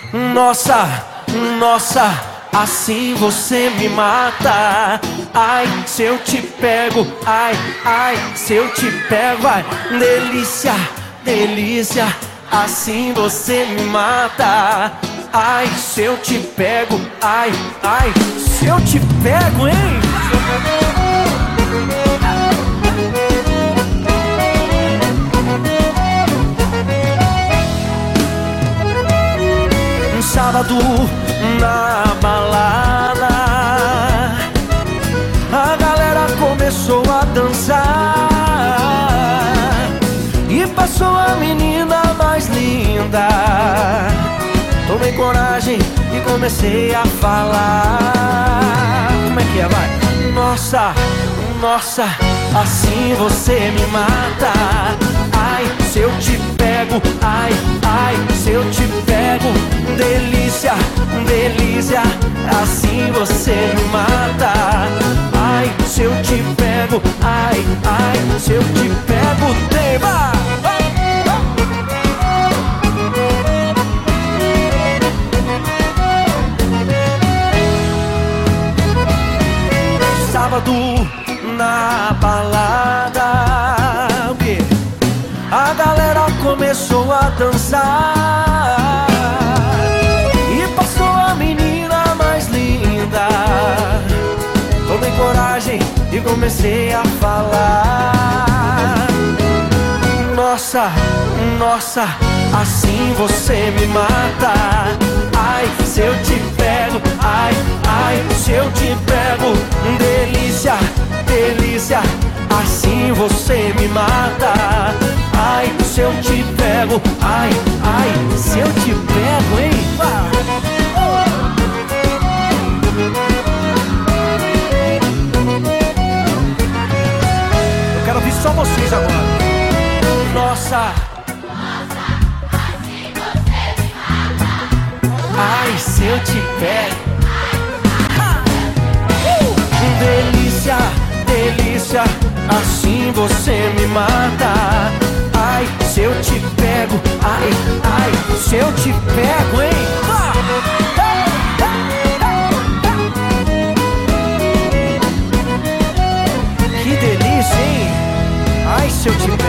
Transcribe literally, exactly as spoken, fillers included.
Nossa, nossa, assim você me mata. Ai, se eu te pego, ai, ai, se eu te pego, ai, delícia, delícia, assim você me mata. Ai, se eu te pego, ai, ai, se eu te pego, hein? Um sábado na balada, a galera começou a dançar e passou a menina mais linda. Tomei coragem e comecei a falar. Como é que é, vai? Nossa, nossa, assim você me mata. Ai, se eu te pego, ai, ai, se eu te pego, delícia, delícia, assim você me mata. Ai, se eu te pego, ai, ai, se eu te pego, tema. Sábado na balada, a galera começou a dançar e passou a menina mais linda. Tomei coragem e comecei a falar. Nossa, nossa, assim você me mata. Ai, se eu te pego, ai, ai, se eu te pego, delícia, delícia, assim você me mata. Ai, se eu te pego, ai, ai, se eu te pego, hein? Eu quero ouvir só vocês agora. Nossa, ai, se eu te pego, uh! delícia, delícia, assim você me mata. Ai, se eu te pego, ai, ai, se eu te pego, hein? Que delícia, hein? Ai, se eu te